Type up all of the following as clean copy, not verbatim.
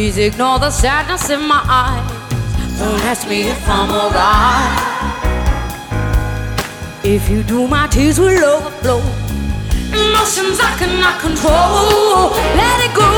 Please ignore the sadness in my eyes. Don't ask me if I'm alright. If you do, my tears will overflow. Emotions I cannot control. Let it go.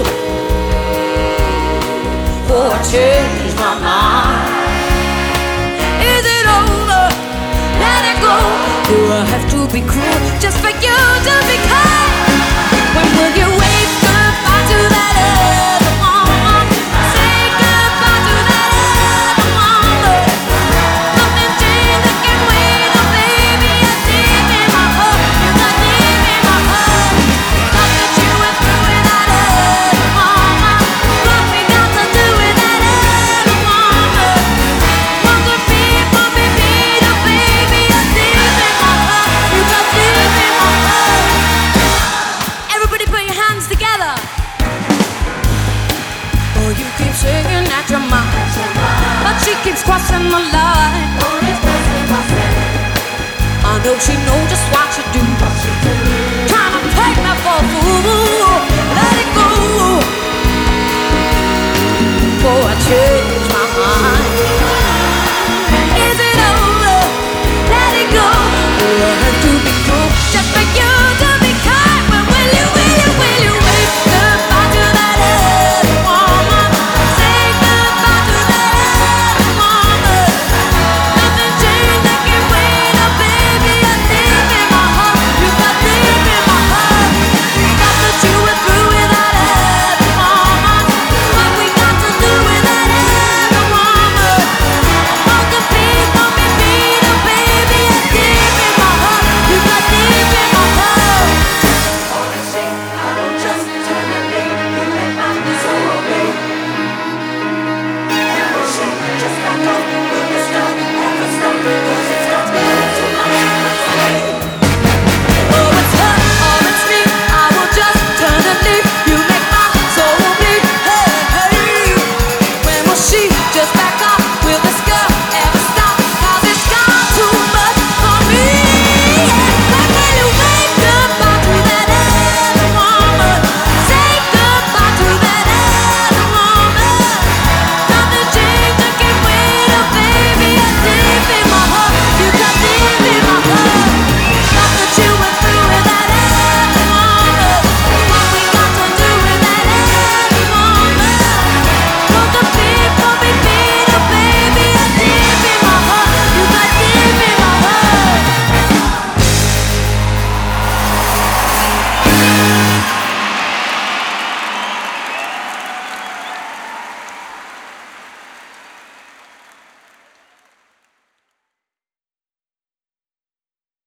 Oh, I changed my mind. Is it over? Let it go. Do I have to be cruel just for you to be kind? When will you wave goodbye to that other one? Say goodbye to that other one. Nothing changed, I can't wait. Oh baby, you're deep in my heart. You got deep in my heart. Thought that you went through with that other woman. What we got to do with that other woman? What could people be beat? Oh baby, you're deep in my heart. You got deep in my heart. Everybody put your hands together. Oh, you keep saying that you're mine, but she keeps crossing the line. I know she